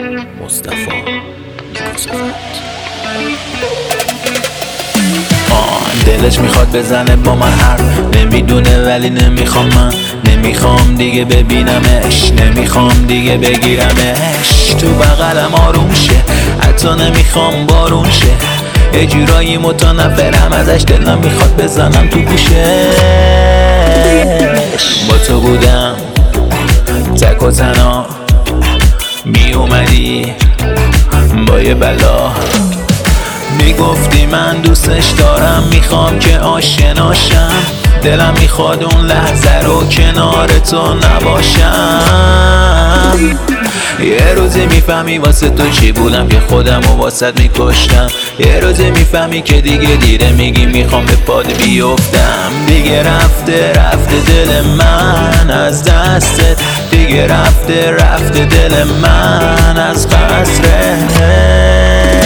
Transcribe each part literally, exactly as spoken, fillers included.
مصطفی نگذارد. آه دلش میخواد بزنه با من حرف، نمیدونه ولی نمیخوام، من نمیخوام دیگه ببینمش، نمیخوام دیگه بگیرمش تو بغلم آروم شه، حتی نمیخوام بارون شه، یه جورایی متنفرم ازش، دلم میخواد بزنم تو گوشش. با تو بودم تک و تنها، می اومدی با یه بلا، میگفتی من دوستش دارم، میخوام که آشناشم، دلم میخواد اون لحظه رو کنار تو نباشم. یه روزی میفهمی واسه تو چی بودم که خودم و واسط میکشتم، یه روزی میفهمی که دیگه دیره، میگی میخوام به پاد بیفتم. دیگه رفته رفته دل من از دستت، دیگه رفته رفته دل من از قصرت.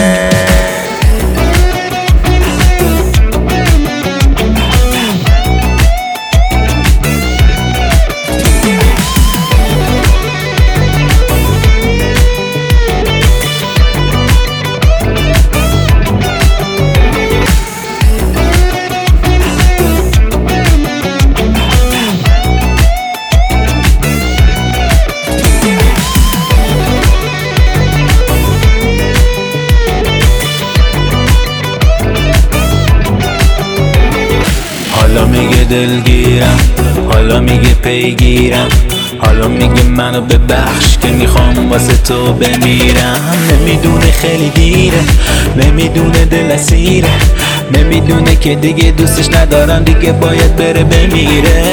حالا میگه دلگیرم، حالا میگه پیگیرم، حالا میگه منو ببخش که میخوام واسه تو بمیرم. نمیدونه خیلی دیره، نمیدونه دل اسیره، نمیدونه که دیگه دوستش ندارم، دیگه باید بره بمیره.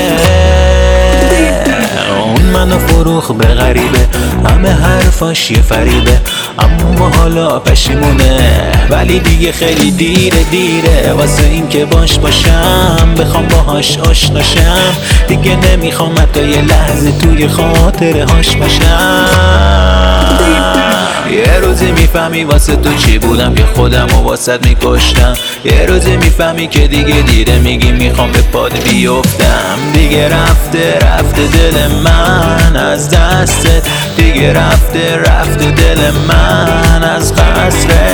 اون منو فروخ به غریبه، همه حرفاش یه فریبه، اما حالا پشیمونه، ولی دیگه خیلی دیره دیره واسه این که باش باشم، بخوام باهاش آشناشم، دیگه نمیخوام حتی یه لحظه توی خاطره هاش باشم. یه روزی میفهمی واسه تو چی بودم که خودم و واسط میکشتم، یه روزی میفهمی که دیگه دیره، میگی میخوام به پاد بیفتم. دیگه رفته رفته دل من از دستت، دیگه رفته رفته دل من از قصرت.